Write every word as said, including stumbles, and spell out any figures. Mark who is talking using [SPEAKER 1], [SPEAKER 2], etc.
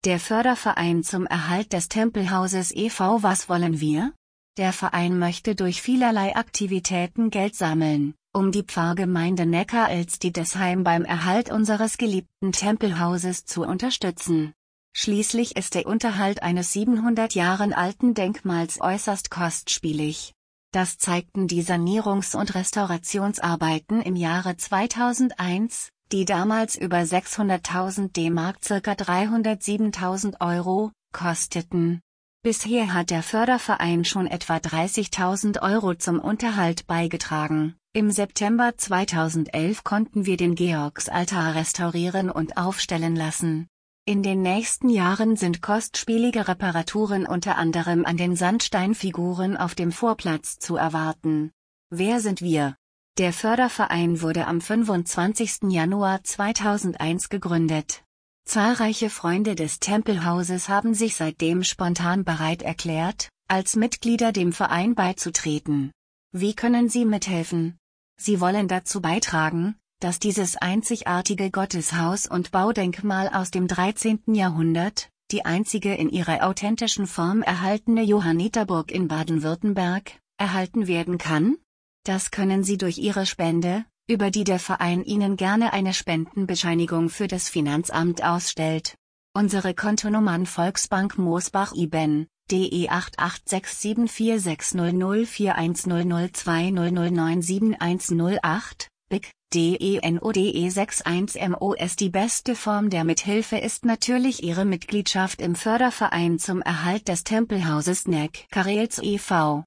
[SPEAKER 1] Der Förderverein zum Erhalt des Tempelhauses e V Was wollen wir? Der Verein möchte durch vielerlei Aktivitäten Geld sammeln, um die Pfarrgemeinde Neckar-Elstedesheim beim Erhalt unseres geliebten Tempelhauses zu unterstützen. Schließlich ist der Unterhalt eines siebenhundert Jahren alten Denkmals äußerst kostspielig. Das zeigten die Sanierungs- und Restaurationsarbeiten im Jahre zweitausendeins, die damals über sechshunderttausend D-Mark ca. dreihundertsiebentausend Euro kosteten. Bisher hat der Förderverein schon etwa dreißigtausend Euro zum Unterhalt beigetragen. Im September zweitausendelf konnten wir den Georgsaltar restaurieren und aufstellen lassen. In den nächsten Jahren sind kostspielige Reparaturen unter anderem an den Sandsteinfiguren auf dem Vorplatz zu erwarten. Wer sind wir? Der Förderverein wurde am fünfundzwanzigsten Januar zweitausendeins gegründet. Zahlreiche Freunde des Tempelhauses haben sich seitdem spontan bereit erklärt, als Mitglieder dem Verein beizutreten. Wie können Sie mithelfen? Sie wollen dazu beitragen, dass dieses einzigartige Gotteshaus und Baudenkmal aus dem dreizehnten Jahrhundert, die einzige in ihrer authentischen Form erhaltene Johanniterburg in Baden-Württemberg, erhalten werden kann? Das können Sie durch Ihre Spende, über die der Verein Ihnen gerne eine Spendenbescheinigung für das Finanzamt ausstellt. Unsere Kontonummern Volksbank Moosbach I B A N, D E acht acht sechs sieben vier sechs null null vier eins null null zwei null null neun sieben eins null acht, B I C, D E N O D E sechs eins M O S. Die beste Form der Mithilfe ist natürlich Ihre Mitgliedschaft im Förderverein zum Erhalt des Tempelhauses Neckar-Elstedesheim e V